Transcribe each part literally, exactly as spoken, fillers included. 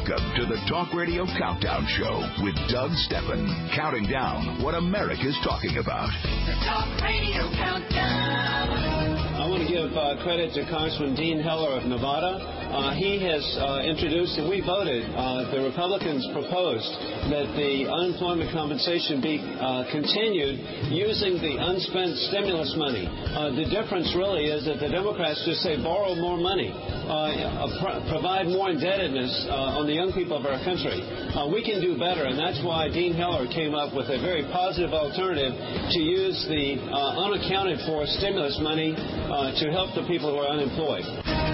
Welcome to the Talk Radio Countdown Show with Doug Steffen, counting down what America's talking about. The Talk Radio Countdown. I want to give uh, credit to Congressman Dean Heller of Nevada. Uh, he has uh, introduced, and we voted, uh, the Republicans proposed that the unemployment compensation be uh, continued using the unspent stimulus money. Uh, the difference really is that the Democrats just say borrow more money, uh, pro- provide more indebtedness uh, on the young people of our country. Uh, we can do better, and that's why Dean Heller came up with a very positive alternative to use the uh, unaccounted for stimulus money uh, to help the people who are unemployed.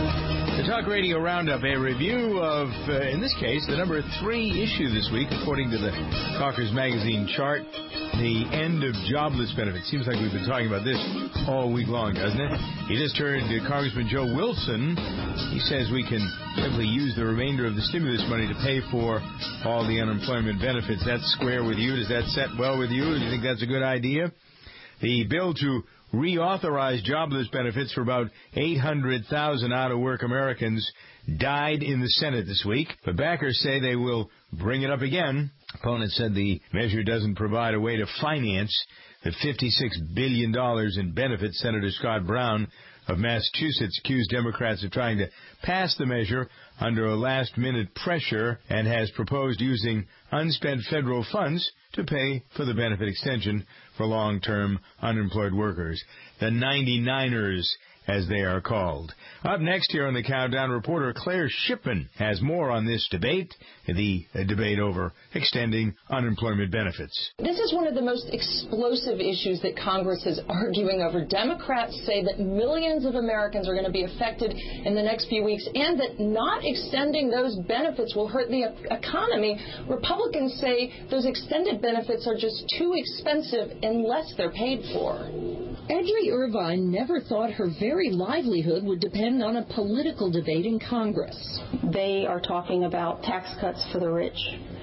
The Talk Radio Roundup, a review of, uh, in this case, the number three issue this week, according to the Talkers Magazine chart, the end of jobless benefits. Seems like we've been talking about this all week long, doesn't it? You just heard uh, Congressman Joe Wilson. He says we can simply use the remainder of the stimulus money to pay for all the unemployment benefits. That's square with you. Does that set well with you? Do you think that's a good idea? The bill to reauthorize jobless benefits for about eight hundred thousand out-of-work Americans died in the Senate this week, but backers say they will bring it up again. Opponents said the measure doesn't provide a way to finance the fifty-six billion dollars in benefits. Senator Scott Brown of Massachusetts accused Democrats of trying to pass the measure under a last-minute pressure and has proposed using unspent federal funds to pay for the benefit extension for long-term unemployed workers, the ninety-niners, as they are called. Up next here on the Countdown, reporter Claire Shipman has more on this debate, the debate over extending unemployment benefits. This is one of the most explosive issues that Congress is arguing over. Democrats say that millions of Americans are going to be affected in the next few weeks and that not extending those benefits will hurt the economy. Republicans say those extended benefits are just too expensive unless they're paid for. Audrey Irvine never thought her very livelihood would depend on a political debate in Congress. They are talking about tax cuts for the rich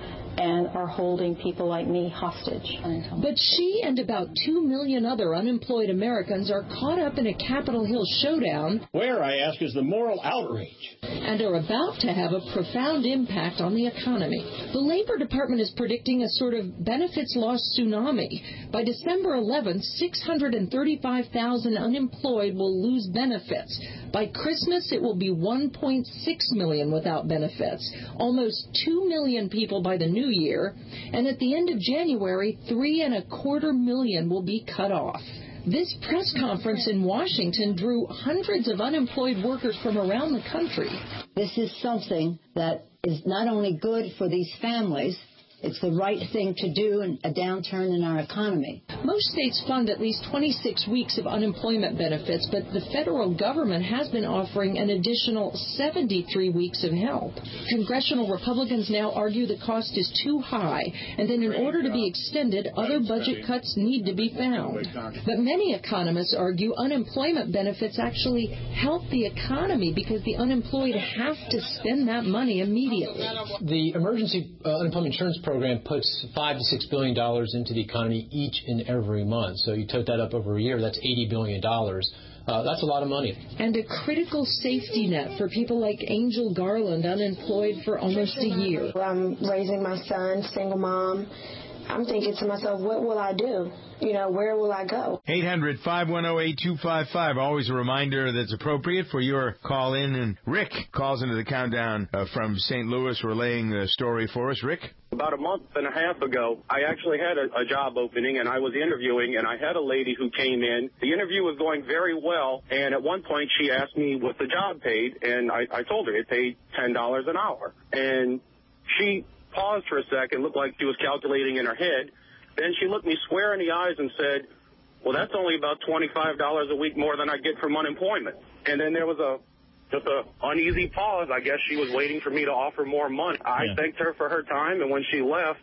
and are holding people like me hostage. But she and about two million other unemployed Americans are caught up in a Capitol Hill showdown. Where, I ask, is the moral outrage? And are about to have a profound impact on the economy. The Labor Department is predicting a sort of benefits loss tsunami. By December eleventh, six hundred thirty-five thousand unemployed will lose benefits. By Christmas, it will be one point six million without benefits, almost two million people by the new year, and at the end of January, three and a quarter million will be cut off. This press conference in Washington drew hundreds of unemployed workers from around the country. This is something that is not only good for these families, it's the right thing to do in a downturn in our economy. Most states fund at least twenty-six weeks of unemployment benefits, but the federal government has been offering an additional seventy-three weeks of help. Congressional Republicans now argue the cost is too high, and that in order to be extended, other budget cuts need to be found. But many economists argue unemployment benefits actually help the economy because the unemployed have to spend that money immediately. The emergency uh, unemployment insurance program puts five to six billion dollars into the economy each and every month. So you total that up over a year, that's eighty billion dollars. Uh, that's a lot of money. And a critical safety net for people like Angel Garland, unemployed for almost a year. I'm raising my son, single mom. I'm thinking to myself, what will I do? You know, where will I go? eight hundred, five one zero, eight two five five. Always a reminder that's appropriate for your call in. And Rick calls into the countdown uh, from Saint Louis, relaying the story for us. Rick? About a month and a half ago, I actually had a, a job opening, and I was interviewing, and I had a lady who came in. The interview was going very well, and at one point she asked me what the job paid, and I, I told her it paid ten dollars an hour. And she paused for a second, looked like she was calculating in her head. Then she looked me square in the eyes and said, well, that's only about twenty-five dollars a week more than I get from unemployment. And then there was a just a uneasy pause. I guess she was waiting for me to offer more money. I yeah. thanked her for her time, and when she left,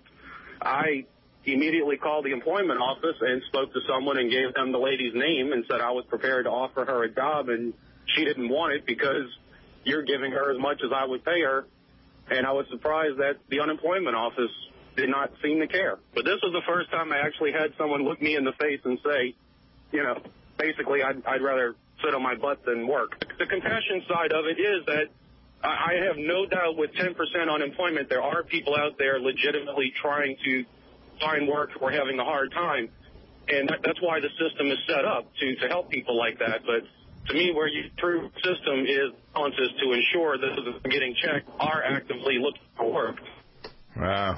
I immediately called the employment office and spoke to someone and gave them the lady's name and said I was prepared to offer her a job, and she didn't want it because you're giving her as much as I would pay her. And I was surprised that the unemployment office did not seem to care. But this was the first time I actually had someone look me in the face and say, you know, basically I'd, I'd rather sit on my butt than work. The compassion side of it is that I have no doubt with ten percent unemployment, there are people out there legitimately trying to find work or having a hard time. And that, that's why the system is set up, to, to help people like that. But to me, where you true system is, is to ensure that those that are getting checked are actively looking for work. Wow.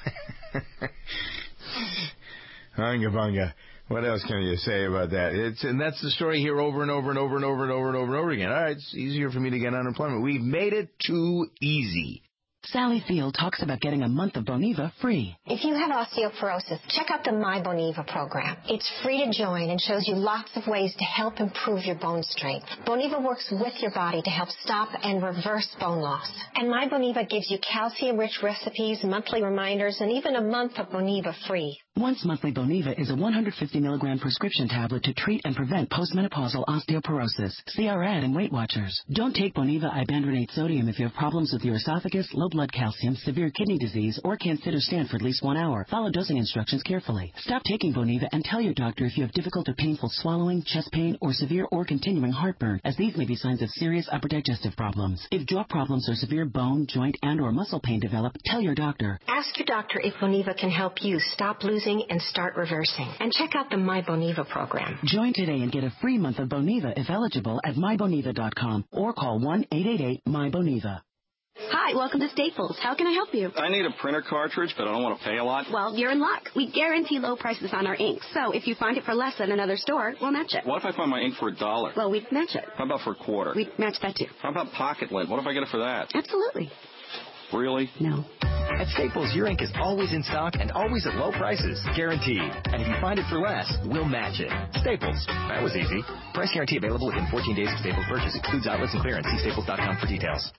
Hunga bunga. What else can you say about that? It's and that's the story here over and over and over and over and over and over and over again. All right, it's easier for me to get unemployment. We've made it too easy. Sally Field talks about getting a month of Boniva free. If you have osteoporosis, check out the My Boniva program. It's free to join and shows you lots of ways to help improve your bone strength. Boniva works with your body to help stop and reverse bone loss. And My Boniva gives you calcium-rich recipes, monthly reminders, and even a month of Boniva free. Once monthly Boniva is a one hundred fifty milligram prescription tablet to treat and prevent postmenopausal osteoporosis. See our ad in Weight Watchers. Don't take Boniva ibandronate sodium if you have problems with your esophagus, low blood calcium, severe kidney disease, or can't sit or stand for at least one hour. Follow dosing instructions carefully. Stop taking Boniva and tell your doctor if you have difficult or painful swallowing, chest pain, or severe or continuing heartburn, as these may be signs of serious upper digestive problems. If jaw problems or severe bone, joint, and or muscle pain develop, tell your doctor. Ask your doctor if Boniva can help you stop losing and start reversing. And check out the My Boniva program. Join today and get a free month of Boniva if eligible at my boniva dot com or call one eight eight eight my boniva. Hi, welcome to Staples. How can I help you? I need a printer cartridge, but I don't want to pay a lot. Well, you're in luck. We guarantee low prices on our ink. So if you find it for less than another store, we'll match it. What if I find my ink for a dollar? Well, we'd match it. How about for a quarter? We'd match that too. How about pocket lint? What if I get it for that? Absolutely. Really? No. At Staples, your ink is always in stock and always at low prices. Guaranteed. And if you find it for less, we'll match it. Staples. That was easy. Price guarantee available within fourteen days of Staples purchase. Excludes outlets and clearance. See staples dot com for details.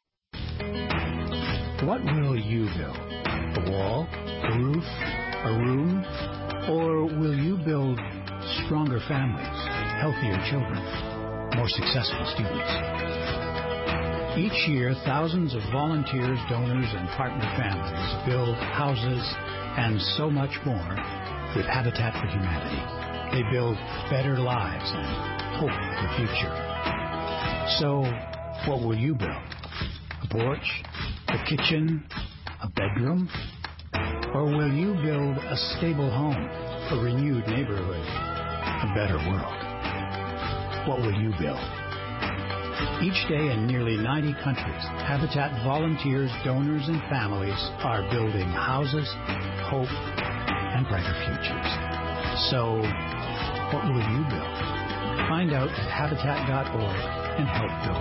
What will you build? A wall? A roof? A room? Or will you build stronger families, healthier children, more successful students? Each year, thousands of volunteers, donors, and partner families build houses and so much more with Habitat for Humanity. They build better lives and hope for the future. So, what will you build? A porch? A kitchen? A bedroom? Or will you build a stable home, a renewed neighborhood, a better world? What will you build? Each day in nearly ninety countries, Habitat volunteers, donors, and families are building houses, hope, and brighter futures. So, what will you build? Find out at habitat dot org and help build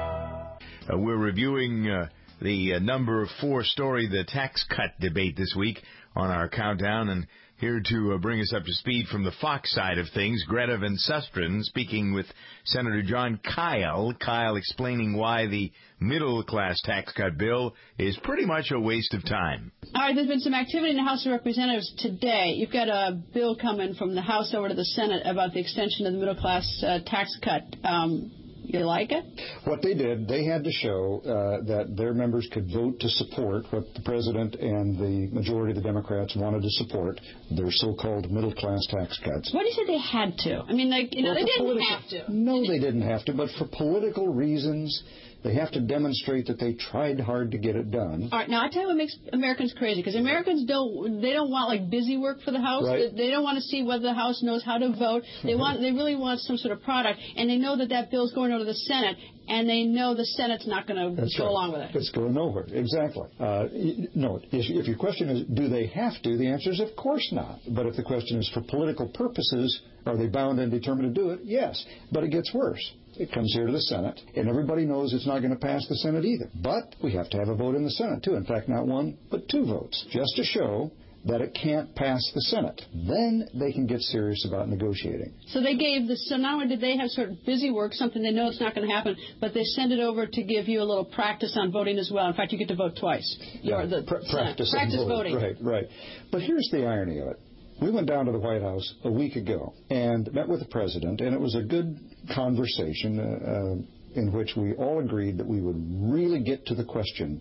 it. Uh, we're reviewing uh, the uh, number four story, the tax cut debate this week on our countdown, and here to uh, bring us up to speed from the Fox side of things, Greta Van Susteren speaking with Senator John Kyle. Kyle explaining why the middle-class tax cut bill is pretty much a waste of time. All right, there's been some activity in the House of Representatives today. You've got a bill coming from the House over to the Senate about the extension of the middle-class uh, tax cut. Um, You like it? What they did, they had to show uh, that their members could vote to support what the president and the majority of the Democrats wanted to support, their so-called middle-class tax cuts. What do you say they had to? I mean, like, you know, well, they didn't politi- have to. No, they didn't have to, but for political reasons, they have to demonstrate that they tried hard to get it done. All right, now I tell you what makes Americans crazy, because Americans don't they don't want like busy work for the House. Right. They, they don't want to see whether the House knows how to vote. They want they really want some sort of product, and they know that that bill's going over to the Senate, and they know the Senate's not going to go right. along with it. It's going nowhere. Exactly. Uh, no, if, if your question is, do they have to? The answer is, of course not. But if the question is for political purposes, are they bound and determined to do it? Yes. But it gets worse. It comes here to the Senate, and everybody knows it's not going to pass the Senate either. But we have to have a vote in the Senate, too. In fact, not one, but two votes, just to show that it can't pass the Senate. Then they can get serious about negotiating. So they gave the, so not only did they have sort of busy work, something they know it's not going to happen, but they send it over to give you a little practice on voting as well. In fact, you get to vote twice. Yeah, the pr- practice, practice voting. voting. Right, right. But here's the irony of it. We went down to the White House a week ago and met with the president, and it was a good conversation uh, uh, in which we all agreed that we would really get to the question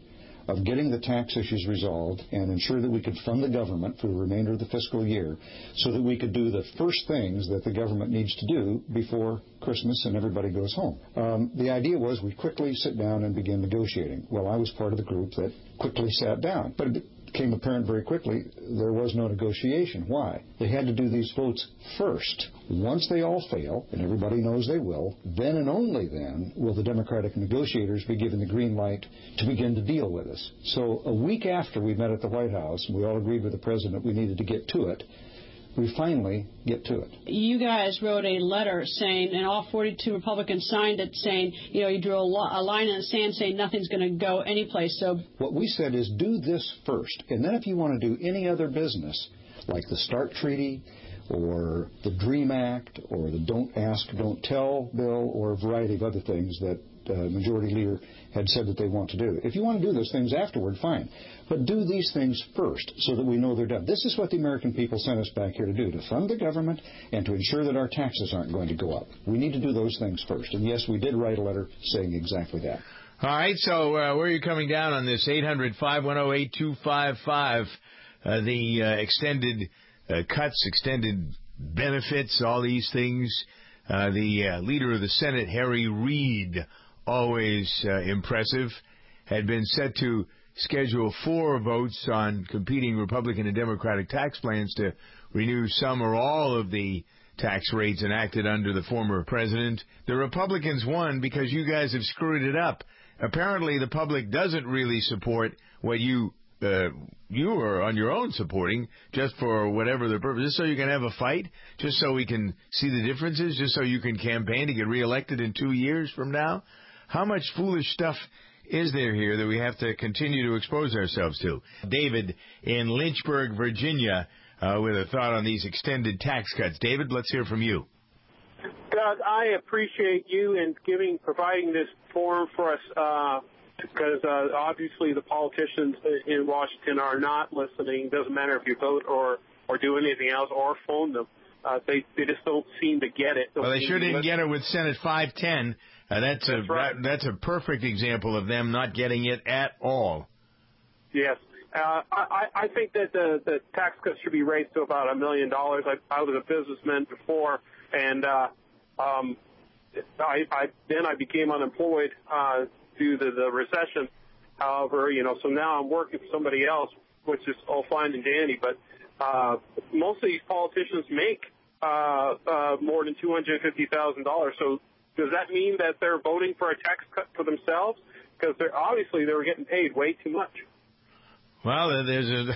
of getting the tax issues resolved and ensure that we could fund the government for the remainder of the fiscal year so that we could do the first things that the government needs to do before Christmas and everybody goes home. Um, the idea was we quickly sit down and begin negotiating. Well, I was part of the group that quickly sat down. But it became apparent very quickly there was no negotiation. Why? They had to do these votes first. Once they all fail, and everybody knows they will, then and only then will the Democratic negotiators be given the green light to begin to deal with us. So a week after we met at the White House, and we all agreed with the President we needed to get to it, we finally get to it. You guys wrote a letter saying, and all forty-two Republicans signed it, saying, you know, you drew a, lo- a line in the sand saying nothing's going to go anyplace. So what we said is do this first, and then if you want to do any other business, like the START Treaty, or the DREAM Act, or the Don't Ask, Don't Tell bill, or a variety of other things that uh, Majority Leader had said that they want to do. If you want to do those things afterward, fine. But do these things first so that we know they're done. This is what the American people sent us back here to do, to fund the government and to ensure that our taxes aren't going to go up. We need to do those things first. And, yes, we did write a letter saying exactly that. All right, so uh, where are you coming down on this? eight hundred, five one zero, eight two five five, uh, the uh, extended uh, cuts, extended benefits, all these things. Uh, the uh, leader of the Senate, Harry Reid, always uh, impressive, had been set to schedule four votes on competing Republican and Democratic tax plans to renew some or all of the tax rates enacted under the former president. The Republicans won because you guys have screwed it up. Apparently, the public doesn't really support what you uh, you are on your own supporting just for whatever the purpose, just so you can have a fight, just so we can see the differences, just so you can campaign to get reelected in two years from now. How much foolish stuff is there here that we have to continue to expose ourselves to? David in Lynchburg, Virginia, uh, with a thought on these extended tax cuts. David, let's hear from you. Doug, I appreciate you in giving, providing this forum for us, uh, because uh, obviously the politicians in Washington are not listening. Doesn't matter if you vote or, or do anything else or phone them. Uh, they they just don't seem to get it. Don't well, they sure didn't get it with Senate five ten. Uh, that's, that's a right. that, that's a perfect example of them not getting it at all. Yes. Uh, I, I think that the, the tax cuts should be raised to about a million dollars. I, I was a businessman before, and uh, um, I, I then I became unemployed uh, due to the recession. However, you know, so now I'm working for somebody else, which is all fine and dandy. But uh, most of these politicians make uh, uh, more than two hundred fifty thousand dollars. So does that mean that they're voting for a tax cut for themselves? Because they're obviously they were getting paid way too much. Well, there's a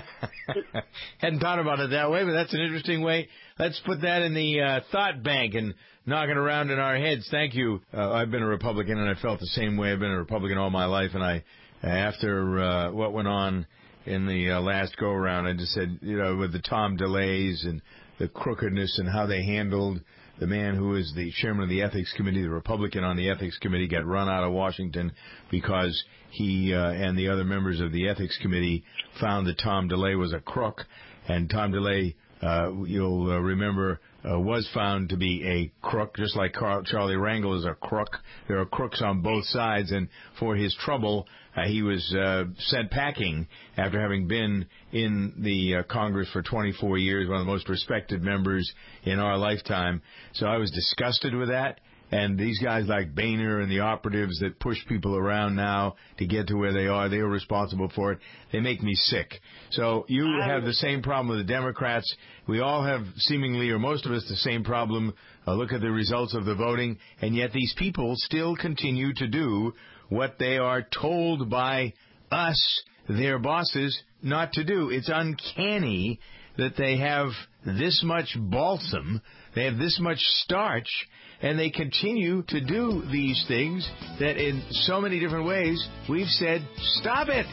hadn't thought about it that way, but that's an interesting way. Let's put that in the uh, thought bank and knock it around in our heads. Thank you. Uh, I've been a Republican, and I felt the same way. I've been a Republican all my life, and I, after uh, what went on in the uh, last go-around, I just said, you know, with the Tom DeLays and the crookedness and how they handled the man who is the chairman of the Ethics Committee, the Republican on the Ethics Committee, got run out of Washington because he uh, and the other members of the Ethics Committee found that Tom DeLay was a crook. And Tom DeLay, uh, you'll uh, remember, uh, was found to be a crook, just like Carl, Charlie Rangel is a crook. There are crooks on both sides, and for his trouble, uh, he was uh, sent packing after having been in the uh, Congress for twenty-four years, one of the most respected members in our lifetime. So I was disgusted with that. And these guys like Boehner and the operatives that push people around now to get to where they are, they are responsible for it. They make me sick. So you have the same problem with the Democrats. We all have seemingly, or most of us, the same problem. Uh, look at the results of the voting. And yet these people still continue to do what they are told by us, their bosses, not to do. It's uncanny that they have this much balsam, they have this much starch, and they continue to do these things that in so many different ways we've said, stop it.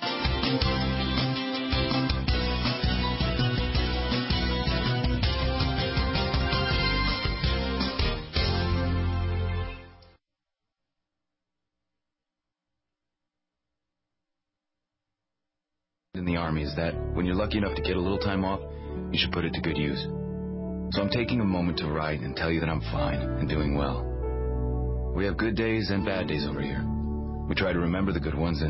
In the Army is that when you're lucky enough to get a little time off, you should put it to good use. So I'm taking a moment to write and tell you that I'm fine and doing well. We have good days and bad days over here. We try to remember the good ones and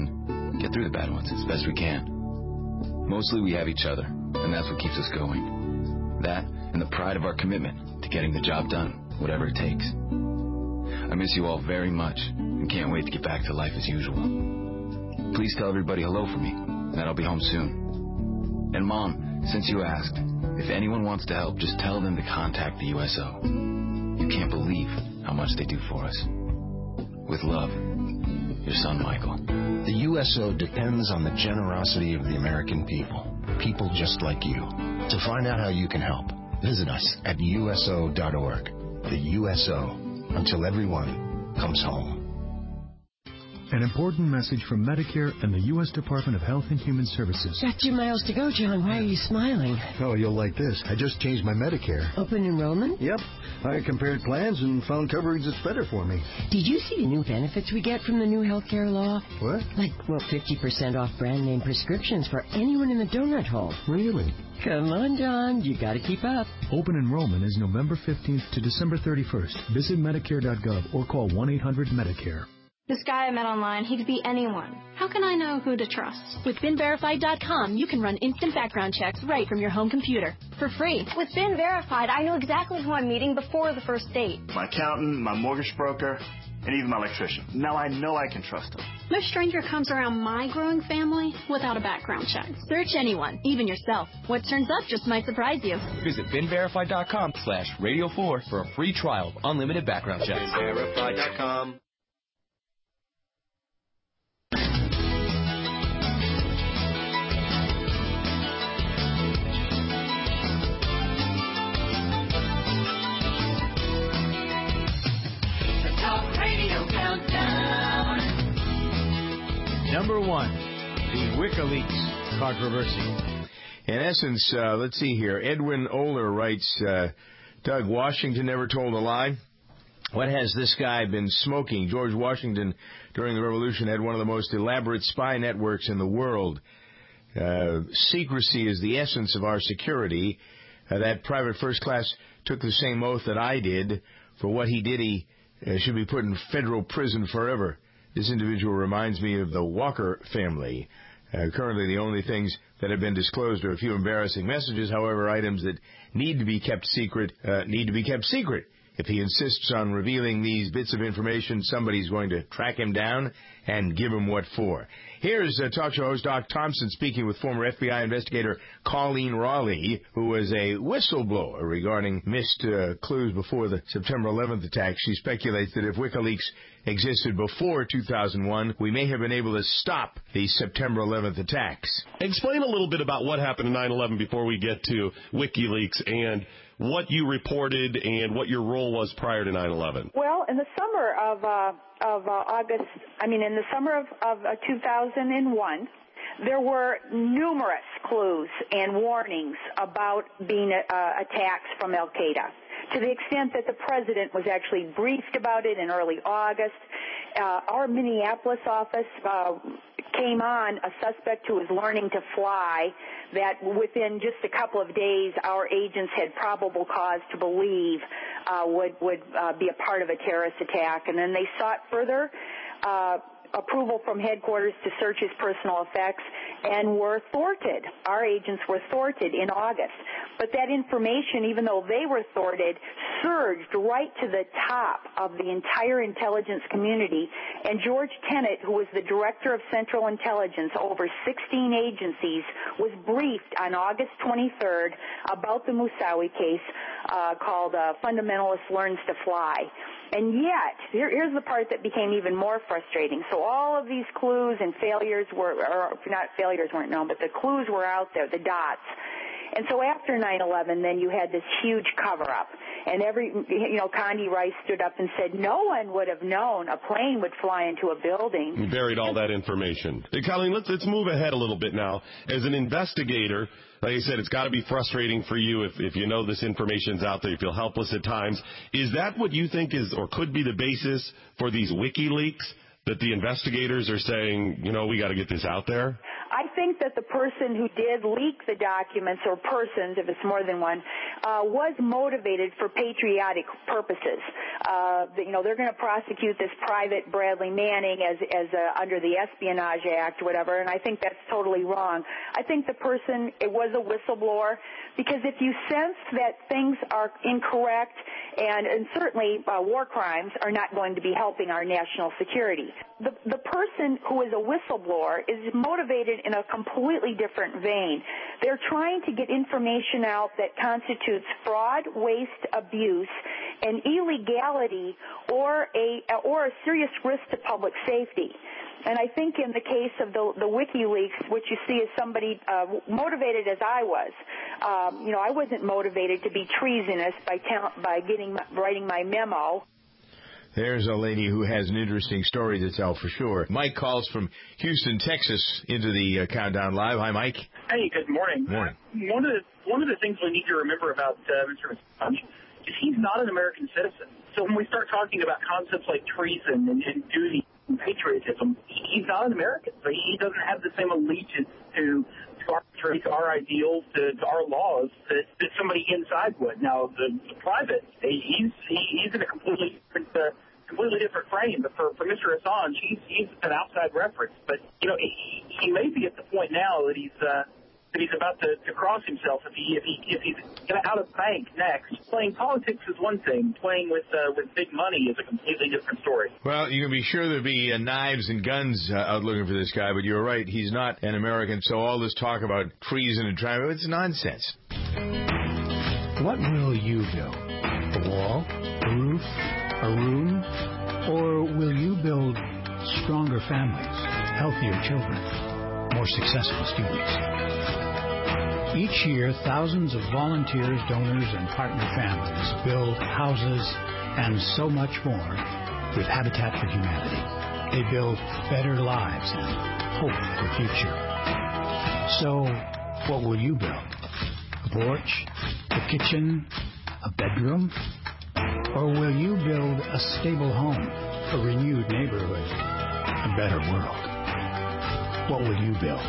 get through the bad ones as best we can. Mostly we have each other, and that's what keeps us going. That and the pride of our commitment to getting the job done, whatever it takes. I miss you all very much and can't wait to get back to life as usual. Please tell everybody hello for me, and that I'll be home soon. And Mom, since you asked, if anyone wants to help, just tell them to contact the U S O. You can't believe how much they do for us. With love, your son, Michael. The U S O depends on the generosity of the American people. People just like you. To find out how you can help, visit us at U S O dot org. The U S O, until everyone comes home. An important message from Medicare and the U S Department of Health and Human Services. Got two miles to go, John. Why are you smiling? Oh, you'll like this. I just changed my Medicare. Open enrollment? Yep. I compared plans and found coverage that's better for me. Did you see the new benefits we get from the new health care law? What? Like, well, fifty percent off brand name prescriptions for anyone in the donut hole. Really? Come on, John. You got to keep up. Open enrollment is November fifteenth to December thirty-first. Visit Medicare dot gov or call one eight hundred Medicare. This guy I met online, he could be anyone. How can I know who to trust? With bin verified dot com, you can run instant background checks right from your home computer for free. With Bin Verified, I know exactly who I'm meeting before the first date. My accountant, my mortgage broker, and even my electrician. Now I know I can trust them. No stranger comes around my growing family without a background check. Search anyone, even yourself. What turns up just might surprise you. Visit bin verified dot com slash radio four for a free trial of unlimited background checks. bin verified dot com. Number one, the WikiLeaks controversy. In essence, uh, let's see here. Edwin Oler writes, uh, Doug, Washington never told a lie. What has this guy been smoking? George Washington, during the Revolution, had one of the most elaborate spy networks in the world. Uh, secrecy is the essence of our security. Uh, that private first class took the same oath that I did. For what he did, he uh, should be put in federal prison forever. This individual reminds me of the Walker family. Uh, currently, the only things that have been disclosed are a few embarrassing messages. However, items that need to be kept secret uh, need to be kept secret. If he insists on revealing these bits of information, somebody's going to track him down and give him what for. Here's uh, talk show host Doc Thompson speaking with former F B I investigator Colleen Raleigh, who was a whistleblower regarding missed uh, clues before the September eleventh attack. She speculates that if WikiLeaks existed before two thousand one, we may have been able to stop the September eleventh attacks. Explain a little bit about what happened in nine eleven before we get to WikiLeaks and what you reported and what your role was prior to nine eleven. Well, in the summer of uh, of uh, August, I mean, in the summer of, of uh, two thousand one, there were numerous clues and warnings about being uh, attacks from Al-Qaeda, to the extent that the president was actually briefed about it in early August. Uh, our Minneapolis office uh, came on a suspect who was learning to fly that within just a couple of days our agents had probable cause to believe uh, would, would uh, be a part of a terrorist attack. And then they sought further uh, approval from headquarters to search his personal effects and were thwarted. Our agents were thwarted in August. But that information, even though they were thwarted, surged right to the top of the entire intelligence community. And George Tenet, who was the director of Central Intelligence over sixteen agencies, was briefed on August twenty-third about the Moussaoui case uh, called uh, Fundamentalist Learns to Fly. And yet, here, here's the part that became even more frustrating. So all of these clues and failures were, or not failures weren't known, but the clues were out there, the dots. And so after nine eleven, then you had this huge cover-up. And every, you know, Condi Rice stood up and said no one would have known a plane would fly into a building. You buried all that information. Hey, Colleen, let's, let's move ahead a little bit now. As an investigator, like I said, it's got to be frustrating for you if, if you know this information's out there, you feel helpless at times. Is that what you think is or could be the basis for these WikiLeaks, that the investigators are saying, you know, we got to get this out there? I think that the person who did leak the documents, or persons, if it's more than one, uh, was motivated for patriotic purposes. Uh, you know, they're going to prosecute this private Bradley Manning as, as uh, under the Espionage Act, whatever, and I think that's totally wrong. I think the person, it was a whistleblower, because if you sense that things are incorrect, and, and certainly uh, war crimes are not going to be helping our national security. The, the person who is a whistleblower is motivated in a completely different vein. They're trying to get information out that constitutes fraud, waste, abuse, and illegality, or a or a serious risk to public safety. And I think in the case of the, the WikiLeaks, what you see is somebody uh, motivated as I was. Um, you know, I wasn't motivated to be treasonous by ta- by getting writing my memo. There's a lady who has an interesting story to tell for sure. Mike calls from Houston, Texas, into the uh, Countdown Live. Hi, Mike. Hey, good morning. Morning. One of the one of the things we need to remember about uh, Mister Assange is he's not an American citizen. So when we start talking about concepts like treason and, and duty and patriotism, he's not an American. So he doesn't have the same allegiance to to our traits, our ideals, to, to our laws that, that somebody inside would. Now, the, the private, he's he, he's in a completely different, uh, completely different frame. But for, for Mister Assange, he's he's an outside reference. But you know, he, he may be at the point now that he's uh, that he's about to, to cross himself if he if he if he's out of the bank next. Playing politics is one thing. Playing with uh, with big money is a completely different story. Well, you can be sure there'll be uh, knives and guns uh, out looking for this guy, but you're right, he's not an American, so all this talk about treason and triumph, it's nonsense. What will you build? A wall? A roof? A room? Or will you build stronger families, healthier children, more successful students? Each year, thousands of volunteers, donors, and partner families build houses and so much more with Habitat for Humanity. They build better lives and hope for the future. So, what will you build? A porch? A kitchen? A bedroom? Or will you build a stable home, a renewed neighborhood, a better world? What will you build?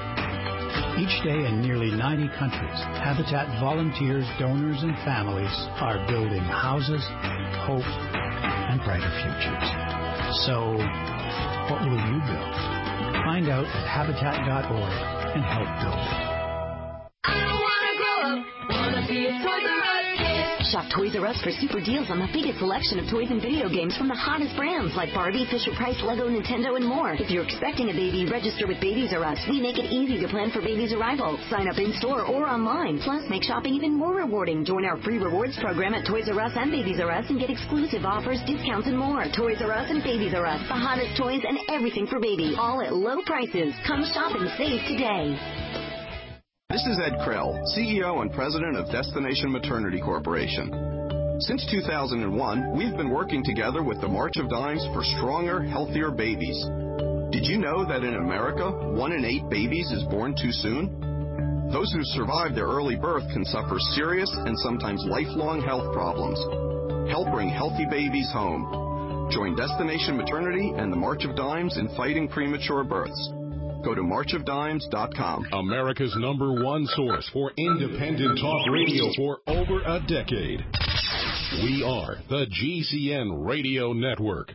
Each day in nearly ninety countries, Habitat volunteers, donors, and families are building houses, hope, and brighter futures. So, what will you build? Find out at habitat dot org and help build it. I wanna grow up, wanna be a Toys R Us kid. Shop Toys R Us for super deals on the biggest selection of toys and video games from the hottest brands like Barbie, Fisher-Price, Lego, Nintendo, and more. If you're expecting a baby, register with Babies R Us. We make it easy to plan for baby's arrival. Sign up in-store or online. Plus, make shopping even more rewarding. Join our free rewards program at Toys R Us and Babies R Us and get exclusive offers, discounts, and more. Toys R Us and Babies R Us. The hottest toys and everything for baby. All at low prices. Come shop and save today. This is Ed Krell, C E O and President of Destination Maternity Corporation. Since two thousand one, we've been working together with the March of Dimes for stronger, healthier babies. Did you know that in America, one in eight babies is born too soon? Those who survive their early birth can suffer serious and sometimes lifelong health problems. Help bring healthy babies home. Join Destination Maternity and the March of Dimes in fighting premature births. Go to march of dimes dot com. America's number one source for independent talk radio for over a decade. We are the G C N Radio Network.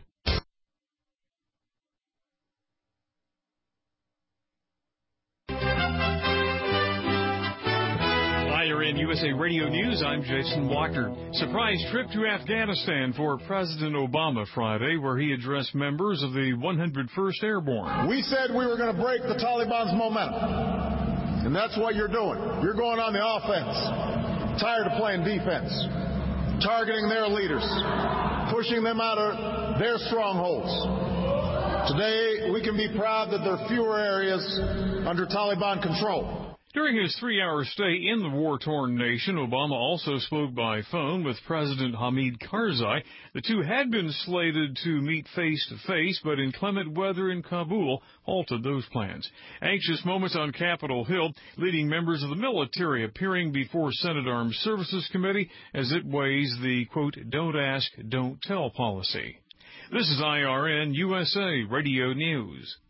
You're in U S A Radio News. I'm Jason Walker. Surprise trip to Afghanistan for President Obama Friday, where he addressed members of the one hundred first Airborne. We said we were going to break the Taliban's momentum, and that's what you're doing. You're going on the offense. Tired of playing defense, targeting their leaders, pushing them out of their strongholds. Today, we can be proud that there are fewer areas under Taliban control. During his three-hour stay in the war-torn nation, Obama also spoke by phone with President Hamid Karzai. The two had been slated to meet face-to-face, but inclement weather in Kabul halted those plans. Anxious moments on Capitol Hill, leading members of the military appearing before Senate Armed Services Committee as it weighs the, quote, don't ask, don't tell policy. This is I R N U S A Radio News.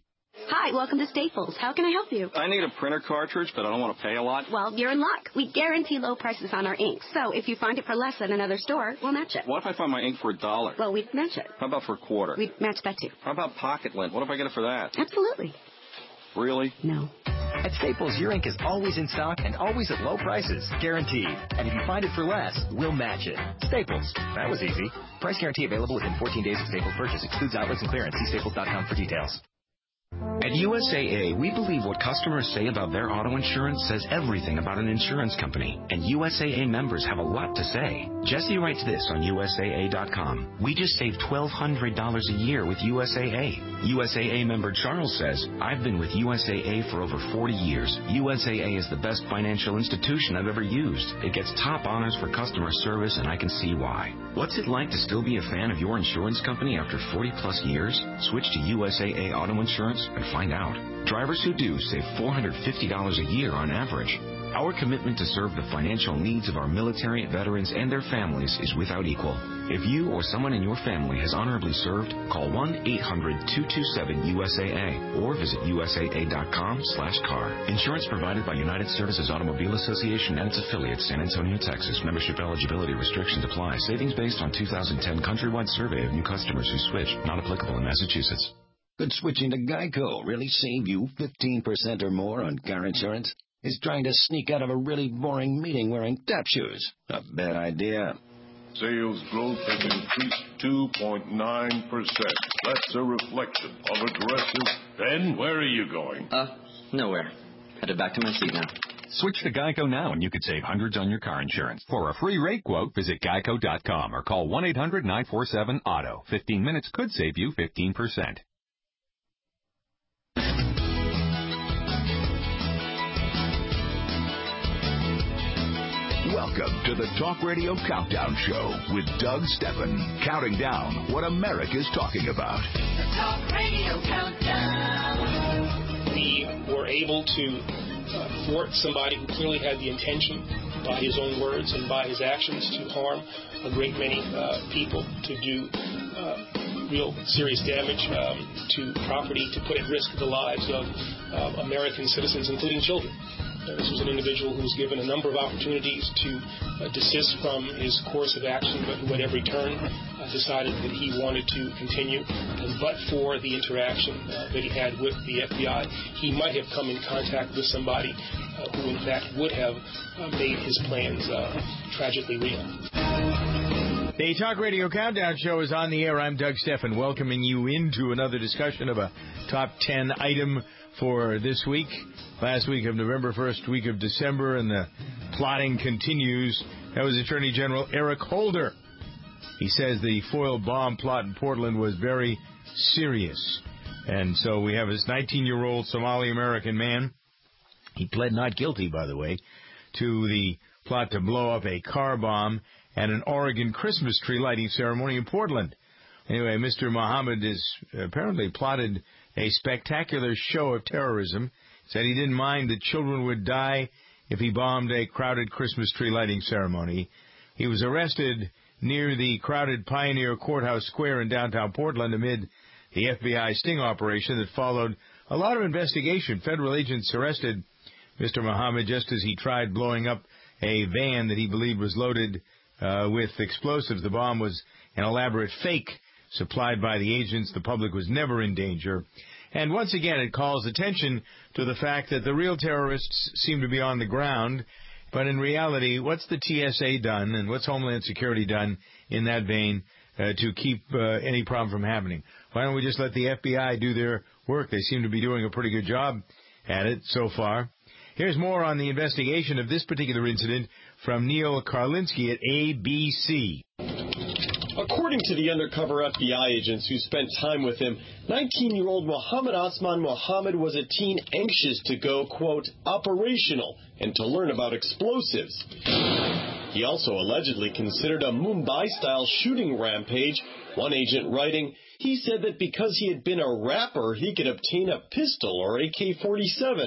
Hi, welcome to Staples. How can I help you? I need a printer cartridge, but I don't want to pay a lot. Well, you're in luck. We guarantee low prices on our ink. So if you find it for less than another store, we'll match it. What if I find my ink for a dollar? Well, we'd match it. How about for a quarter? We'd match that too. How about pocket lint? What if I get it for that? Absolutely. Really? No. At Staples, your ink is always in stock and always at low prices. Guaranteed. And if you find it for less, we'll match it. Staples. That was easy. Price guarantee available within fourteen days of Staples purchase. Excludes outlets and clearance. See staples dot com for details. At U S A A, we believe what customers say about their auto insurance says everything about an insurance company. And U S A A members have a lot to say. Jesse writes this on U S A A dot com. We just saved twelve hundred dollars a year with U S A A. U S A A member Charles says, I've been with U S A A for over forty years. U S A A is the best financial institution I've ever used. It gets top honors for customer service, and I can see why. What's it like to still be a fan of your insurance company after forty plus years? Switch to U S A A Auto Insurance and find out. Drivers who do save four hundred fifty dollars a year on average. Our commitment to serve the financial needs of our military, veterans, and their families is without equal. If you or someone in your family has honorably served, call one eight hundred two two seven U S A A or visit U S A A dot com slash car. Insurance provided by United Services Automobile Association and its affiliates, San Antonio, Texas. Membership eligibility restrictions apply. Savings based on two thousand ten countrywide survey of new customers who switched. Not applicable in Massachusetts. Could switching to Geico really save you fifteen percent or more on car insurance? Is trying to sneak out of a really boring meeting wearing tap shoes a bad idea? Sales growth has increased two point nine percent. That's a reflection of aggressive... Ben, where are you going? Uh, nowhere. Headed back to my seat now. Switch to Geico now and you could save hundreds on your car insurance. For a free rate quote, visit geico dot com or call one eight hundred nine four seven auto. fifteen minutes could save you fifteen percent. Welcome to the Talk Radio Countdown Show with Doug Steffen, counting down what America's talking about. The Talk Radio Countdown. We were able to uh, thwart somebody who clearly had the intention, by his own words and by his actions, to harm a great many uh, people, to do uh, real serious damage um, to property, to put at risk the lives of uh, American citizens, including children. This was an individual who was given a number of opportunities to uh, desist from his course of action, but who at every turn uh, decided that he wanted to continue. And but for the interaction uh, that he had with the F B I, he might have come in contact with somebody uh, who, in fact, would have uh, made his plans uh, tragically real. The Talk Radio Countdown Show is on the air. I'm Doug Steffen, welcoming you into another discussion of a top ten item for this week. Last week of November, first week of December, and the plotting continues. That was Attorney General Eric Holder. He says the foiled bomb plot in Portland was very serious. And so we have this nineteen-year-old Somali-American man. He pled not guilty, by the way, to the plot to blow up a car bomb at an Oregon Christmas tree lighting ceremony in Portland. Anyway, Mister Muhammad has apparently plotted a spectacular show of terrorism. Said he didn't mind that children would die if he bombed a crowded Christmas tree lighting ceremony. He was arrested near the crowded Pioneer Courthouse Square in downtown Portland amid the F B I sting operation that followed a lot of investigation. Federal agents arrested Mister Muhammad just as he tried blowing up a van that he believed was loaded uh, with explosives. The bomb was an elaborate fake supplied by the agents. The public was never in danger. And once again, it calls attention to the fact that the real terrorists seem to be on the ground. But in reality, what's the T S A done and what's Homeland Security done in that vein uh, to keep uh, any problem from happening? Why don't we just let the F B I do their work? They seem to be doing a pretty good job at it so far. Here's more on the investigation of this particular incident from Neil Karlinski at A B C. According to the undercover F B I agents who spent time with him, nineteen-year-old Mohammed Osman Mohammed was a teen anxious to go, quote, operational and to learn about explosives. He also allegedly considered a Mumbai-style shooting rampage. One agent writing, he said that because he had been a rapper, he could obtain a pistol or A K forty-seven.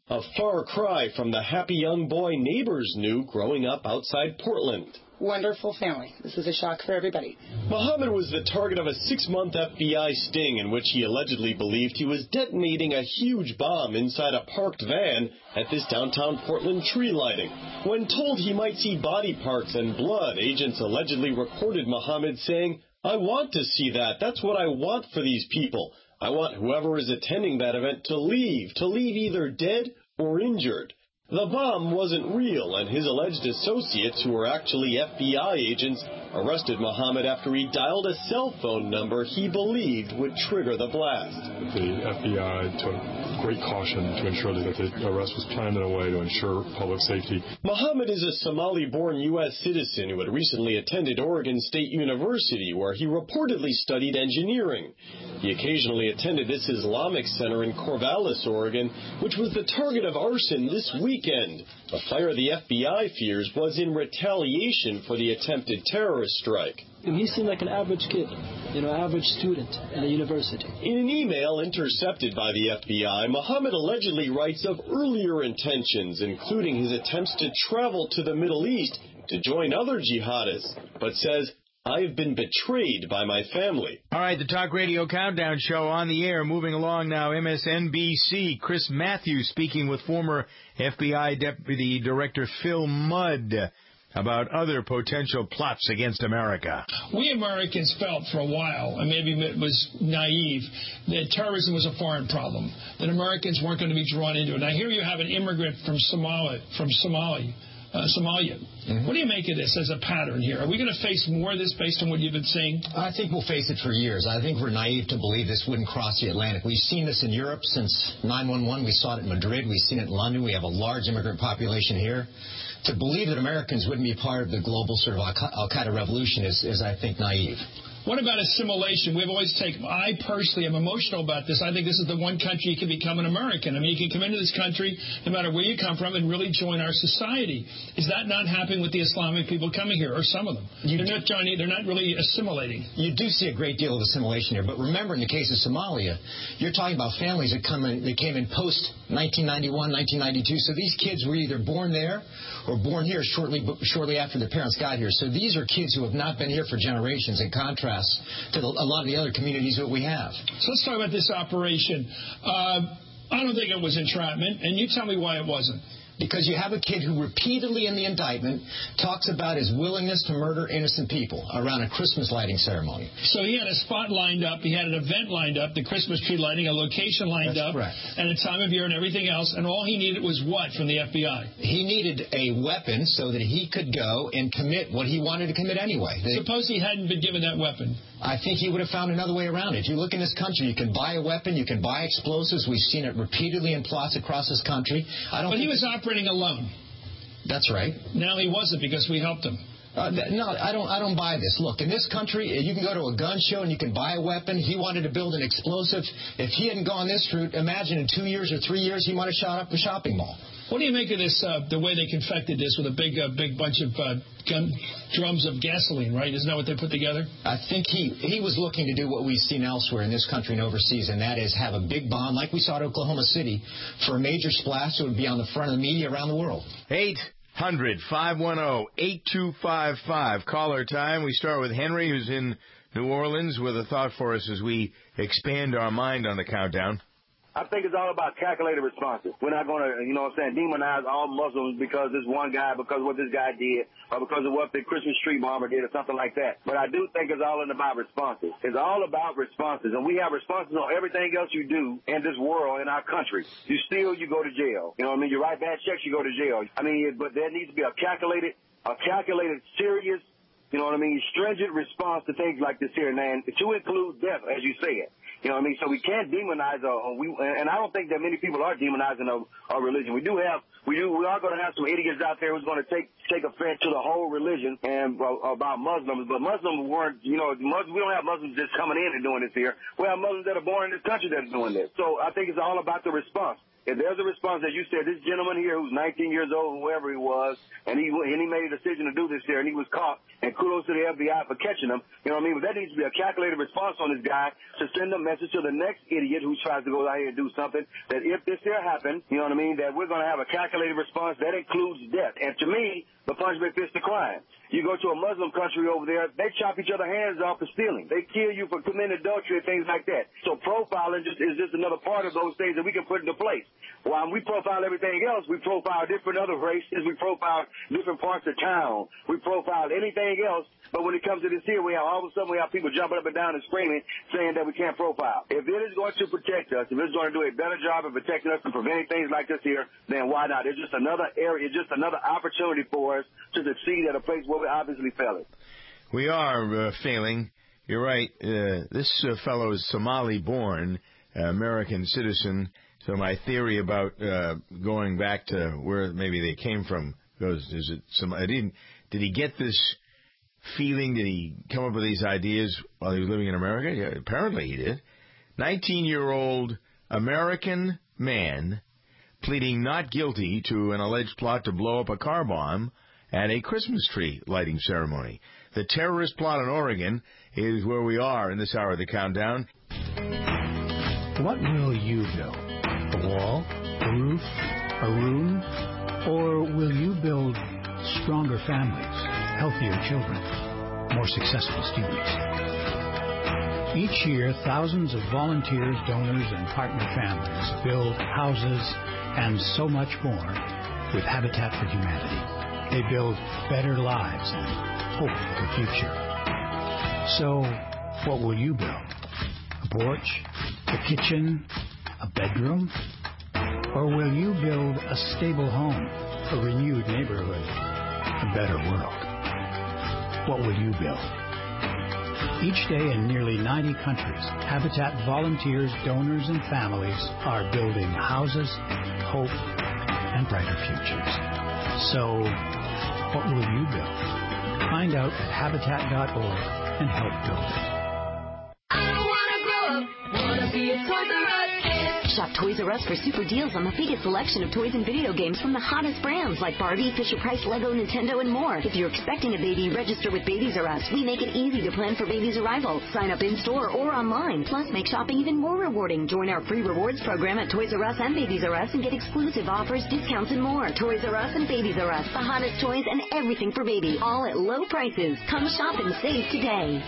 A far cry from the happy young boy neighbors knew growing up outside Portland. Wonderful family. This is a shock for everybody. Muhammad was the target of a six-month F B I sting in which he allegedly believed he was detonating a huge bomb inside a parked van at this downtown Portland tree lighting. When told he might see body parts and blood, agents allegedly recorded Muhammad saying, "I want to see that. That's what I want for these people. I want whoever is attending that event to leave, to leave either dead or injured." The bomb wasn't real, and his alleged associates, who were actually F B I agents, arrested Muhammad after he dialed a cell phone number he believed would trigger the blast. The F B I took great caution to ensure that the arrest was planned in a way to ensure public safety. Muhammad is a Somali-born U S citizen who had recently attended Oregon State University, where he reportedly studied engineering. He occasionally attended this Islamic center in Corvallis, Oregon, which was the target of arson this weekend. A fire the F B I fears was in retaliation for the attempted terrorist strike. And he seemed like an average kid, you know, average student at a university. In an email intercepted by the F B I, Muhammad allegedly writes of earlier intentions, including his attempts to travel to the Middle East to join other jihadists, but says, "I've been betrayed by my family." All right, the Talk Radio Countdown Show on the air. Moving along now, M S N B C. Chris Matthews speaking with former F B I Deputy Director Phil Mudd about other potential plots against America. We Americans felt for a while, and maybe it was naive, that terrorism was a foreign problem, that Americans weren't going to be drawn into it. Now, here you have an immigrant from Somalia, from Somalia. Uh, Somalia. Mm-hmm. What do you make of this as a pattern here? Are we going to face more of this based on what you've been saying? I think we'll face it for years. I think we're naive to believe this wouldn't cross the Atlantic. We've seen this in Europe since nine one one. We saw it in Madrid. We've seen it in London. We have a large immigrant population here. To believe that Americans wouldn't be part of the global sort of Al-Qaeda revolution is, is I think, naive. What about assimilation? We've always taken, I personally am emotional about this. I think this is the one country you can become an American. I mean, you can come into this country, no matter where you come from, and really join our society. Is that not happening with the Islamic people coming here, or some of them? You they're do, not joining, they're not really assimilating. You do see a great deal of assimilation here, but remember, in the case of Somalia, you're talking about families that come in, that came in post nineteen ninety-one, nineteen ninety-two. So these kids were either born there or born here shortly shortly after their parents got here. So these are kids who have not been here for generations, in contrast to the, a lot of the other communities that we have. So let's talk about this operation. Uh, I don't think it was entrapment, and you tell me why it wasn't. Because you have a kid who repeatedly in the indictment talks about his willingness to murder innocent people around a Christmas lighting ceremony. So he had a spot lined up, he had an event lined up, the Christmas tree lighting, a location lined That's up, correct. and a time of year and everything else, and all he needed was what from the F B I? He needed a weapon so that he could go and commit what he wanted to commit anyway. They, Suppose he hadn't been given that weapon. I think he would have found another way around it. If you look in this country, you can buy a weapon, you can buy explosives. We've seen it repeatedly in plots across this country. I don't but think he was operating alone. That's right. Now he wasn't because we helped him. Uh, no, I don't. I don't buy this. Look, in this country, you can go to a gun show and you can buy a weapon. He wanted to build an explosive. If he hadn't gone this route, imagine in two years or three years he might have shot up a shopping mall. What do you make of this? Uh, the way they confected this with a big, uh, big bunch of uh, gun drums of gasoline, right? Isn't that what they put together? I think he he was looking to do what we've seen elsewhere in this country and overseas, and that is have a big bomb like we saw at Oklahoma City for a major splash that would be on the front of the media around the world. Eight. one hundred, five one zero, eight two five five. Caller time. We start with Henry, who's in New Orleans, with a thought for us as we expand our mind on the countdown. I think it's all about calculated responses. We're not going to, you know what I'm saying, demonize all Muslims because this one guy, because of what this guy did, or because of what the Christmas tree bomber did or something like that. But I do think it's all about responses. It's all about responses. And we have responses on everything else you do in this world, in our country. You steal, you go to jail. You know what I mean? You write bad checks, you go to jail. I mean, but there needs to be a calculated, a calculated, serious, you know what I mean, stringent response to things like this here, man, to include death, as you said. You know what I mean? So we can't demonize our, we, and I don't think that many people are demonizing our, our religion. We do have, we do, we are going to have some idiots out there who's going to take, take offense to the whole religion and uh, about Muslims. But Muslims weren't, you know, Muslims, we don't have Muslims just coming in and doing this here. We have Muslims that are born in this country that's doing this. So I think it's all about the response. if there's a response that you said, this gentleman here who's nineteen years old, whoever he was, and he and he made a decision to do this here, and he was caught, and kudos to the F B I for catching him, you know what I mean? But that needs to be a calculated response on this guy to send a message to the next idiot who tries to go out here and do something, that if this here happens, you know what I mean, that we're going to have a calculated response that includes death. And to me, the punishment fits the crime. You go to a Muslim country over there, they chop each other's hands off for stealing. They kill you for committing adultery and things like that. So profiling just is just another part of those things that we can put into place. While we profile everything else, we profile different other races, we profile different parts of town, we profile anything else. But when it comes to this here, we have all of a sudden we have people jumping up and down and screaming, saying that we can't profile. If it is going to protect us, if it's going to do a better job of protecting us and preventing things like this here, then why not? It's just another area, it's just another opportunity for us to succeed at a place where we're obviously failing. We are uh, failing. You're right. Uh, this uh, fellow is Somali-born, uh, American citizen. So my theory about uh, going back to where maybe they came from goes, is it some, I didn't, did he get this feeling? Did he come up with these ideas while he was living in America? Yeah, apparently he did. nineteen-year-old American man pleading not guilty to an alleged plot to blow up a car bomb at a Christmas tree lighting ceremony. The terrorist plot in Oregon is where we are in this hour of the countdown. What will you build? A wall? A roof? A room? Or will you build stronger families, healthier children, more successful students? Each year, thousands of volunteers, donors, and partner families build houses and so much more with Habitat for Humanity. They build better lives and hope for the future. So, what will you build? A porch? A kitchen? A bedroom? Or will you build a stable home, a renewed neighborhood, a better world? What will you build? Each day in nearly ninety countries, Habitat volunteers, donors, and families are building houses, hope, and brighter futures. So, what will you build? Find out at habitat dot org and help build it. I wanna grow up, wanna be a Toys R Us kid. Shop Toys R Us for super deals on the biggest selection of toys and video games from the hottest brands like Barbie, Fisher-Price, Lego, Nintendo, and more. If you're expecting a baby, register with Babies R Us. We make it easy to plan for baby's arrival. Sign up in-store or online. Plus, make shopping even more rewarding. Join our free rewards program at Toys R Us and Babies R Us and get exclusive offers, discounts, and more. Toys R Us and Babies R Us. The hottest toys and everything for baby. All at low prices. Come shop and save today.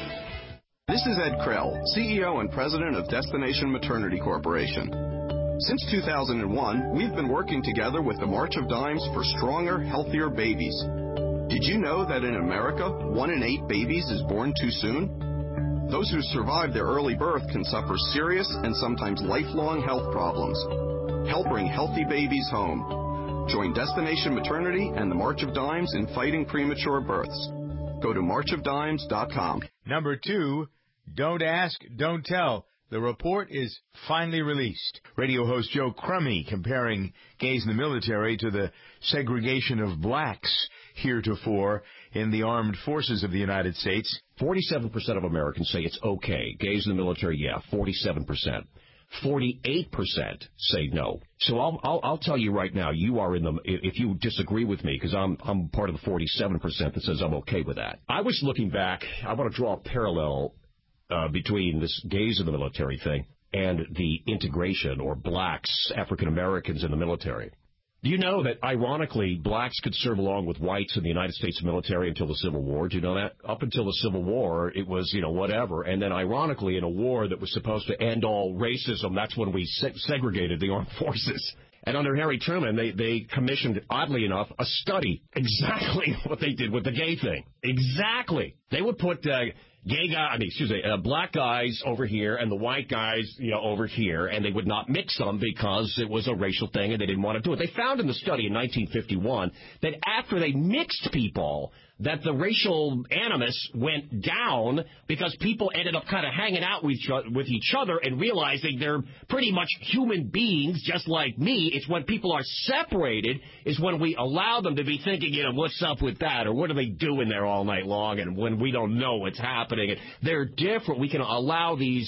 This is Ed Krell, C E O and President of Destination Maternity Corporation. Since two thousand one, we've been working together with the March of Dimes for stronger, healthier babies. Did you know that in America, one in eight babies is born too soon? Those who survive their early birth can suffer serious and sometimes lifelong health problems. Help bring healthy babies home. Join Destination Maternity and the March of Dimes in fighting premature births. Go to march of dimes dot com. Number two, don't ask, don't tell. The report is finally released. Radio host Joe Crummy comparing gays in the military to the segregation of blacks heretofore in the armed forces of the United States. forty-seven percent of Americans say it's okay. Gays in the military, yeah, forty-seven percent. forty-eight percent say no. So I'll, I'll I'll tell you right now, you are in the, if you disagree with me, because I'm I'm part of the forty-seven percent that says I'm okay with that. I was looking back, I want to draw a parallel uh, between this gays in the military thing and the integration or blacks, African Americans in the military. Do you know that, ironically, blacks could serve along with whites in the United States military until the Civil War? Do you know that? Up until the Civil War, it was, you know, whatever. And then, ironically, in a war that was supposed to end all racism, that's when we se- segregated the armed forces. And under Harry Truman, they, they commissioned, oddly enough, a study. Exactly what they did with the gay thing. Exactly. They would put uh, gay guys, I mean, excuse me, uh, black guys over here and the white guys, you know, over here, and they would not mix them because it was a racial thing and they didn't want to do it. They found in the study in nineteen fifty-one that after they mixed people, that the racial animus went down because people ended up kind of hanging out with each, with each other and realizing they're pretty much human beings just like me. It's when people are separated is when we allow them to be thinking, you know, what's up with that, or what are they doing there all night long, and when we don't know what's happening. And they're different. We can allow these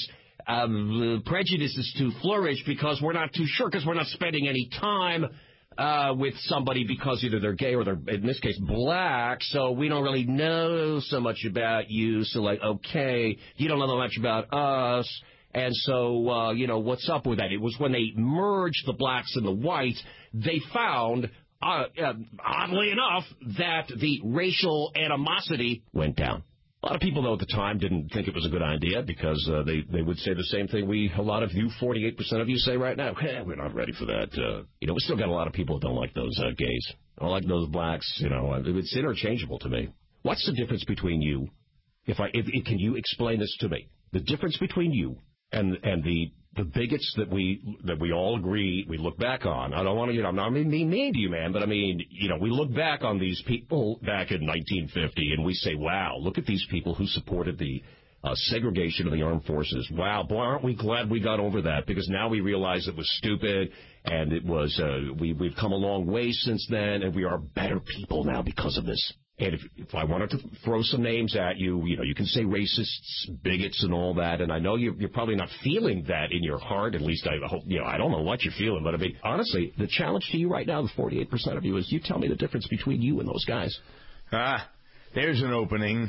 um, prejudices to flourish because we're not too sure, because we're not spending any time uh, with somebody because either they're gay or they're, in this case, black, so we don't really know so much about you. So, like, okay, you don't know that much about us. And so, uh, you know, what's up with that? It was when they merged the blacks and the whites, they found, uh, uh, oddly enough, that the racial animosity went down. A lot of people, though, at the time didn't think it was a good idea because uh, they, they would say the same thing we, a lot of you, forty-eight percent of you say right now. Hey, we're not ready for that. Uh, you know, we still got a lot of people who don't like those uh, gays, don't like those blacks. You know, it's interchangeable to me. What's the difference between you? If I, if, if, can you explain this to me? The difference between you and and the the bigots that we that we all agree we look back on. I don't want to, you know, I'm not being mean to you, man, but I mean, you know, we look back on these people back in nineteen fifty and we say, wow, look at these people who supported the uh, segregation of the armed forces. Wow, boy, aren't we glad we got over that, because now we realize it was stupid and it was uh, we we've come a long way since then, and we are better people now because of this. And if, if I wanted to throw some names at you, you know, you can say racists, bigots, and all that. And I know you're, you're probably not feeling that in your heart. At least I hope, you know, I don't know what you're feeling. But I mean, honestly, the challenge to you right now, the forty-eight percent of you, is you tell me the difference between you and those guys. Ah, there's an opening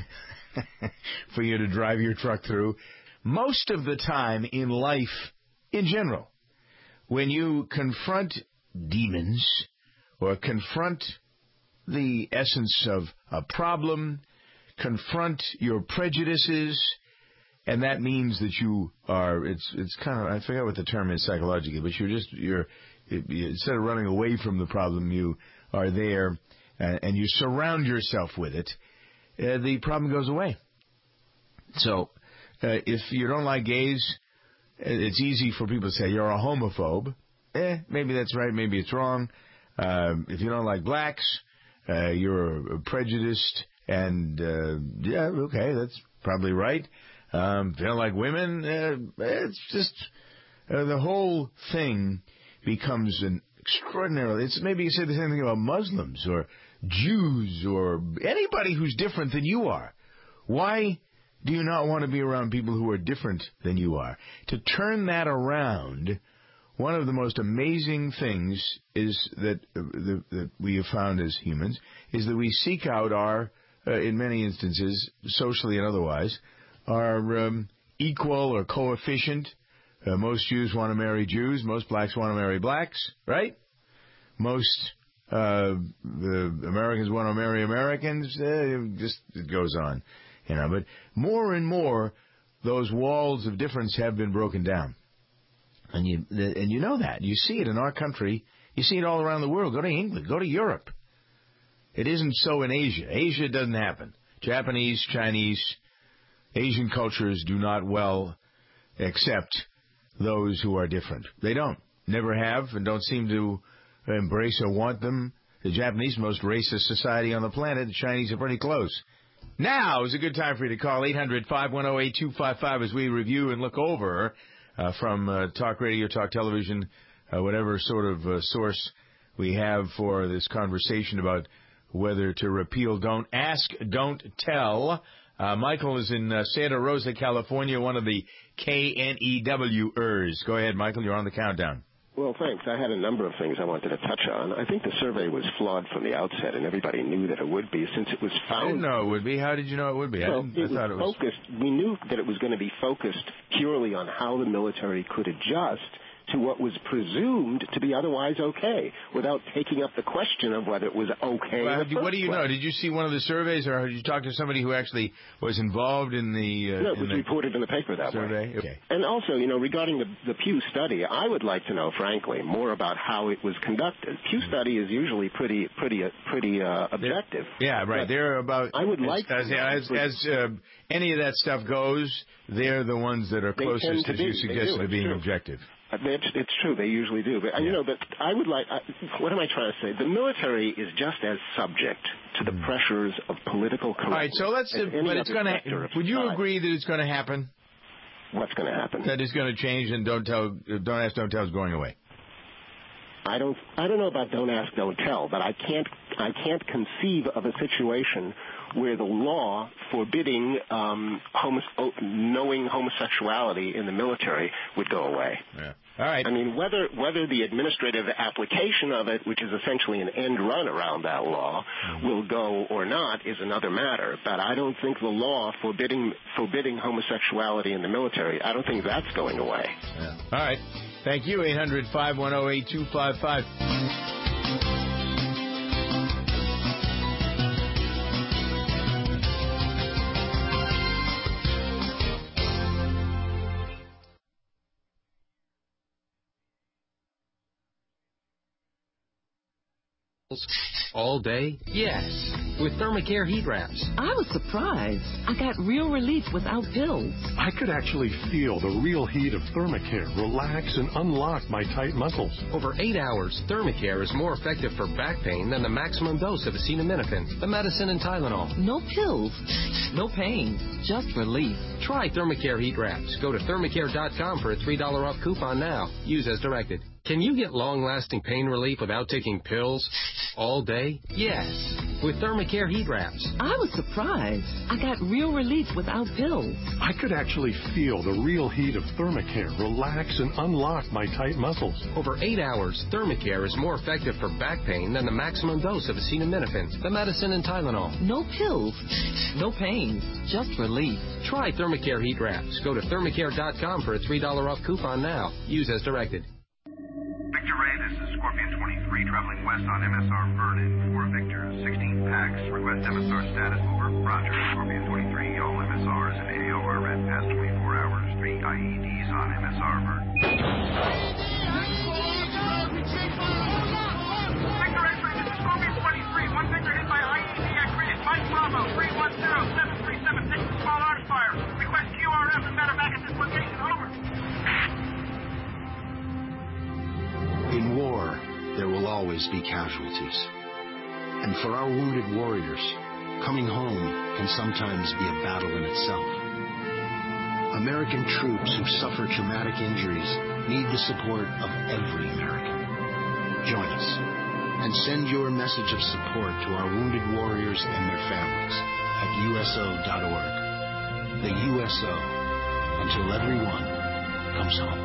for you to drive your truck through. Most of the time in life, in general, when you confront demons or confront the essence of a problem, confront your prejudices, and that means that you are, it's it's kind of, I forget what the term is psychologically, but you're just, you're, instead of running away from the problem, you are there, uh, and you surround yourself with it, uh, the problem goes away. So, uh, if you don't like gays, it's easy for people to say you're a homophobe. Eh, maybe that's right, maybe it's wrong. Uh, if you don't like blacks, Uh, you're prejudiced, and, uh, yeah, okay, that's probably right. Um, if you don't like women, uh, it's just, uh, the whole thing becomes an extraordinarily, it's maybe you say the same thing about Muslims or Jews or anybody who's different than you are. Why do you not want to be around people who are different than you are? To turn that around, one of the most amazing things is that, uh, the, that we have found as humans is that we seek out our, uh, in many instances, socially and otherwise, our um, equal or coefficient. Uh, most Jews want to marry Jews. Most blacks want to marry blacks, right? Most uh, the Americans want to marry Americans. Uh, just it goes on, you know. But more and more, those walls of difference have been broken down. And you and you know that. You see it in our country. You see it all around the world. Go to England. Go to Europe. It isn't so in Asia. Asia it doesn't happen. Japanese, Chinese, Asian cultures do not well accept those who are different. They don't. Never have, and don't seem to embrace or want them. The Japanese, most racist society on the planet. The Chinese are pretty close. Now is a good time for you to call eight hundred, five one zero, eight two five five as we review and look over Uh, from uh, talk radio, talk television, uh, whatever sort of uh, source we have for this conversation about whether to repeal Don't Ask, Don't Tell. Uh, Michael is in uh, Santa Rosa, California, one of the K N E W-ers. Go ahead, Michael. You're on the countdown. Well, thanks. I had a number of things I wanted to touch on. I think the survey was flawed from the outset, and everybody knew that it would be since it was found. I didn't know it would be. How did you know it would be? Well, I, didn't, I it thought was it was focused. We knew that it was going to be focused purely on how the military could adjust to what was presumed to be otherwise okay, without taking up the question of whether it was okay. Well, in the what do you place. know? Did you see one of the surveys, or did you talk to somebody who actually was involved in the uh, No, it in was the reported in the paper that survey? way. Okay. And also, you know, regarding the, the Pew study, I would like to know, frankly, more about how it was conducted. Pew study is usually pretty, pretty, uh, pretty uh, objective. Yeah, right. But They're about. I would like as to know as, as uh, any of that stuff goes. They're the ones that are They closest, tend to as you be. They suggested, do. to being It's true. objective. Uh, It's, it's true. They usually do. But, uh, you know, but I would like, uh, what am I trying to say? The military is just as subject to the pressures of political correctness. All right, so let's, as uh, any but it's other going sector to, of would you society. agree that it's going to happen? What's going to happen? That it's going to change and don't tell, uh, don't ask, don't tell is going away. I don't, I don't know about don't ask, don't tell, but I can't, I can't conceive of a situation where the law forbidding um, homo- knowing homosexuality in the military would go away. Yeah. All right. I mean, whether whether the administrative application of it, which is essentially an end run around that law, mm-hmm. will go or not is another matter. But I don't think the law forbidding forbidding homosexuality in the military, I don't think that's going away. Yeah. All right. Thank you. eight hundred, five one zero, eight two five five. All day? Yes. With Thermacare heat wraps. I was surprised. I got real relief without pills. I could actually feel the real heat of Thermacare relax and unlock my tight muscles. Over eight hours, Thermacare is more effective for back pain than the maximum dose of acetaminophen, the medicine and Tylenol. No pills. No pain. Just relief. Try Thermacare heat wraps. Go to thermacare dot com for a three dollars off coupon now. Use as directed. Can you get long-lasting pain relief without taking pills all day? Yes, with Thermacare heat wraps. I was surprised. I got real relief without pills. I could actually feel the real heat of Thermacare relax and unlock my tight muscles. Over eight hours, Thermacare is more effective for back pain than the maximum dose of acetaminophen, the medicine and Tylenol. No pills. No pain. Just relief. Try Thermacare heat wraps. Go to thermacare dot com for a three dollars off coupon now. Use as directed. Victor Ray, this is Scorpion twenty-three traveling west on M S R Vernon. For Victor, sixteen packs. Request M S R status. Over. Roger. Scorpion twenty-three, all M S Rs and A O R red past twenty-four hours. Three I E Ds on M S R Vernon. Victor X-ray, this is Scorpion twenty-three. One Victor hit by I E D at Greenwich. Mike Bravo, three one zero seven three seven. Taking small arms fire. Request Q R F and medevac at this location. Over. In war, there will always be casualties. And for our wounded warriors, coming home can sometimes be a battle in itself. American troops who suffer traumatic injuries need the support of every American. Join us and send your message of support to our wounded warriors and their families at U S O dot org. The U S O, until everyone comes home.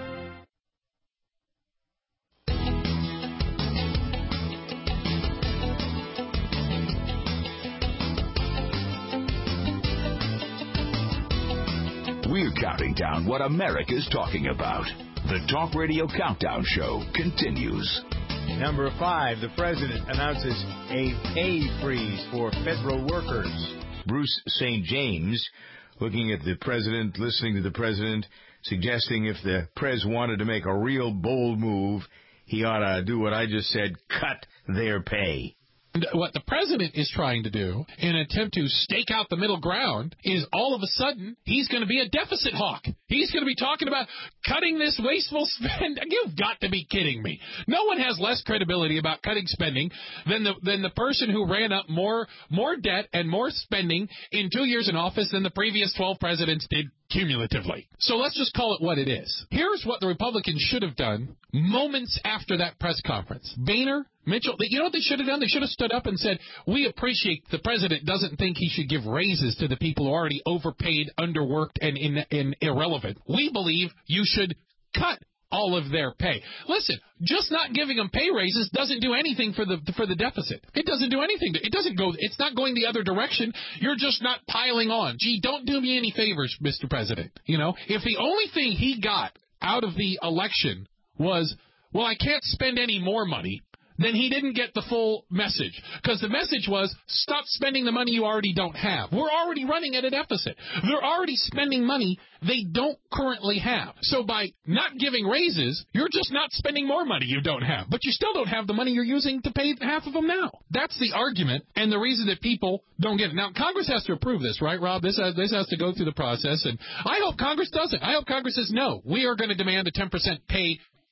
We're counting down what America's talking about. The Talk Radio Countdown Show continues. Number five, the president announces a pay freeze for federal workers. Bruce Saint James, looking at the president, listening to the president, suggesting if the prez wanted to make a real bold move, he ought to do what I just said, cut their pay. What the president is trying to do in an attempt to stake out the middle ground is all of a sudden he's going to be a deficit hawk. He's going to be talking about cutting this wasteful spend. You've got to be kidding me. No one has less credibility about cutting spending than the than the person who ran up more more debt and more spending in two years in office than the previous twelve presidents did cumulatively. So let's just call it what it is. Here's what the Republicans should have done moments after that press conference. Boehner, Mitchell, you know what they should have done? They should have stood up and said, we appreciate the president doesn't think he should give raises to the people who are already overpaid, underworked, and, in, and irrelevant. We believe you should cut all of their pay. Listen, just not giving them pay raises doesn't do anything for the for the deficit. It doesn't do anything. It doesn't go. It's not going the other direction. You're just not piling on. Gee, don't do me any favors, Mister President. You know, if the only thing he got out of the election was, well, I can't spend any more money, then he didn't get the full message. Because the message was, stop spending the money you already don't have. We're already running at a deficit. They're already spending money they don't currently have. So by not giving raises, you're just not spending more money you don't have. But you still don't have the money you're using to pay half of them now. That's the argument and the reason that people don't get it. Now, Congress has to approve this, right, Rob? This has, this has to go through the process. And I hope Congress does it. I hope Congress says, no, we are going to demand a ten percent pay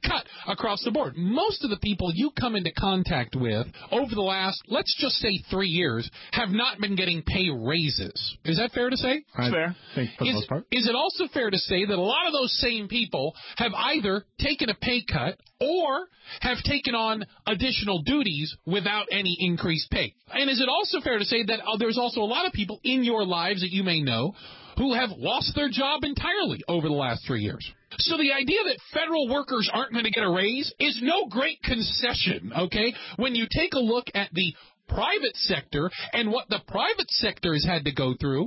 cut across the board. Most of the people you come into contact with over the last, let's just say three years, have not been getting pay raises. Is that fair to say? That's fair. I think for the is, most part. Is it also fair to say that a lot of those same people have either taken a pay cut or have taken on additional duties without any increased pay? And is it also fair to say that uh, there's also a lot of people in your lives that you may know who have lost their job entirely over the last three years? So the idea that federal workers aren't going to get a raise is no great concession, okay? When you take a look at the private sector and what the private sector has had to go through,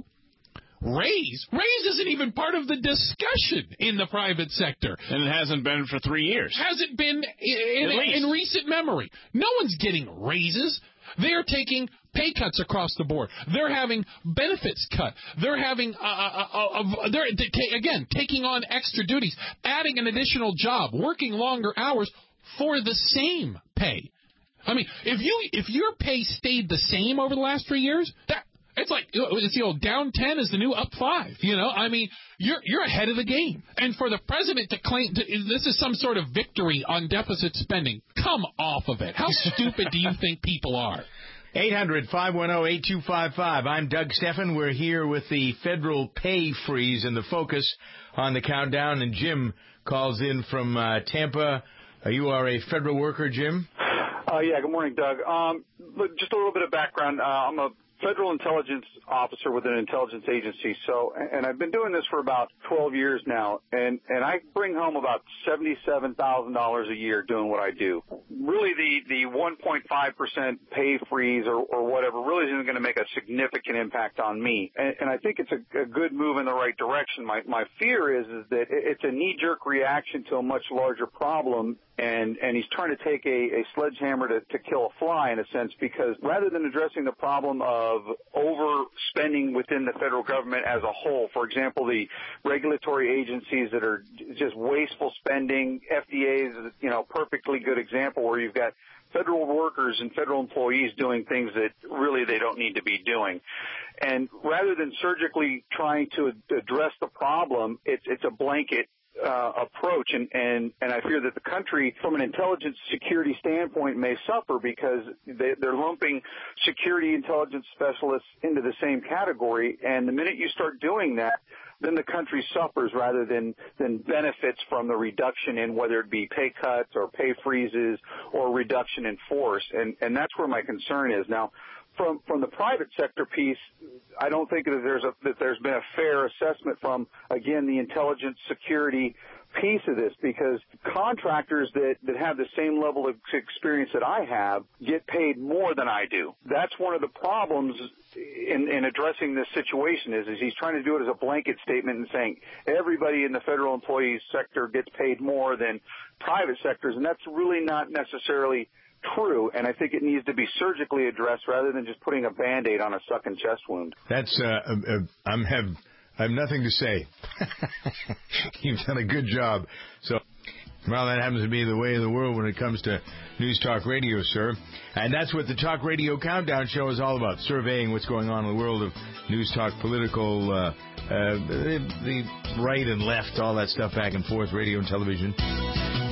raise. Raise isn't even part of the discussion in the private sector. And it hasn't been for three years. Hasn't been in, in, in recent memory. No one's getting raises. They're taking pay cuts across the board. They're having benefits cut. They're having, uh, uh, uh, uh, they're again taking on extra duties, adding an additional job, working longer hours for the same pay. I mean, if you if your pay stayed the same over the last three years, that it's like it's the old down ten is the new up five. You know, I mean, you're you're ahead of the game. And for the president to claim to, this is some sort of victory on deficit spending, come off of it. How stupid do you think people are? eight hundred, five one zero, eight two five five. I'm Doug Steffen. We're here with the federal pay freeze and the focus on the countdown. And Jim calls in from uh, Tampa. Uh, you are a federal worker, Jim? Uh, yeah, good morning, Doug. Um, look, just a little bit of background. Uh, I'm a federal intelligence officer with an intelligence agency. So, and I've been doing this for about twelve years now, and, and I bring home about seventy-seven thousand dollars a year doing what I do. Really, the, the one point five percent pay freeze or, or whatever really isn't going to make a significant impact on me. And, and I think it's a, a good move in the right direction. My, my fear is, is that it's a knee-jerk reaction to a much larger problem. And, and he's trying to take a, a sledgehammer to, to kill a fly in a sense, because rather than addressing the problem of overspending within the federal government as a whole, for example, the regulatory agencies that are just wasteful spending, F D A is, you know, perfectly good example where you've got federal workers and federal employees doing things that really they don't need to be doing. And rather than surgically trying to address the problem, it's, it's a blanket Uh, approach, and, and, and I fear that the country, from an intelligence security standpoint, may suffer because they, they're lumping security intelligence specialists into the same category, and the minute you start doing that, then the country suffers rather than, than benefits from the reduction in whether it be pay cuts or pay freezes or reduction in force, and, and that's where my concern is. Now, From from the private sector piece, I don't think that there's a that there's been a fair assessment from, again, the intelligence security piece of this, because contractors that, that have the same level of experience that I have get paid more than I do. That's one of the problems in, in addressing this situation is, is he's trying to do it as a blanket statement and saying everybody in the federal employee sector gets paid more than private sectors, and that's really not necessarily true, and I think it needs to be surgically addressed rather than just putting a Band-Aid on a sucking chest wound. That's, uh, uh, I'm have, I have nothing to say. You've done a good job. So, well, that happens to be the way of the world when it comes to News Talk Radio, sir. And that's what the Talk Radio Countdown Show is all about, surveying what's going on in the world of News Talk, political, uh, uh, the, the right and left, all that stuff back and forth, radio and television.